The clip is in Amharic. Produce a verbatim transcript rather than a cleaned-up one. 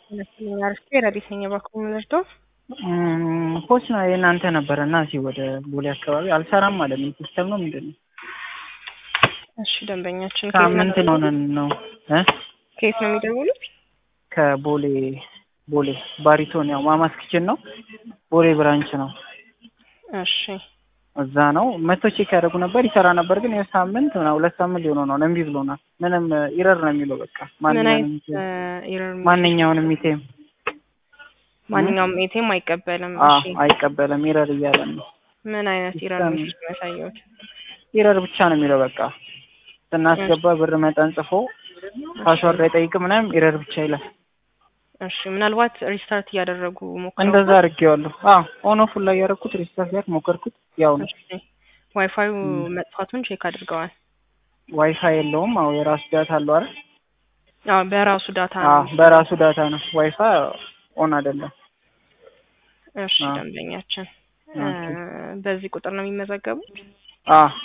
ይመስለኛል አርፌ ረዲሰኛ ባኩም ለርዶ ፖስት ነው የእናንተ ነበረና እዚህ ወደ ቦሌ አካባቢ አልሰራም ማለት ነው። ሲስተም ነው ምንድነው? እሺ ደንበኛችን ሳምንት ነው ነው እ ከየት ነው የሚደውሉት? ከቦሌ ቦሌ ባሪቶን ያው ማማስ ኪችን ነው። ቦሌ ብራንች ነው። እሺ እዛ ነው መቶ ቼክ ያደርጉ ነበር ይሰራ ነበር ግን ያው ሳምንት ነው ሁለት ሳምንት ሊሆነው ነው እምቢ ብሎናል። ምንም ኢረር ነው የሚለው በቃ ማንኛውንም ኢረር ማንኛውንም ኢቴም ማንኛውም ኢቴም አይቀበልም። እሺ አይቀበልም ኢረር እያለ ነው። ምን አይነት ኢረር ነው የሚያሳየው? ኢረር ብቻ ነው የሚለው በቃ ስናስገባ ብር መጠን ጽፎ ፓስወርድ አይጠይቅም ምናምን ኢረር ብቻ ይላል። እሺ ምናልባት ሪስታርት እያደረጉ ሞክረው እንደዛ አድርጌዋለሁ። አዎ ኦን ኦፍ ላይ ያደረኩት ሪስታርት ያክ ሞከርኩት ያው ነው። ዋይፋዩ መጥፋቱን ቼክ አድርገዋል? ዋይፋይ የለውም። አዎ የራሱ ዳታ አለው አይደል? አዎ በራሱ ዳታ ነው። አዎ በራሱ ዳታ ነው። ዋይፋይ ኦን አይደለም። እሺ ደንበኛችን በዚህ ቁጥር ነው የሚመዘገቡት? አዎ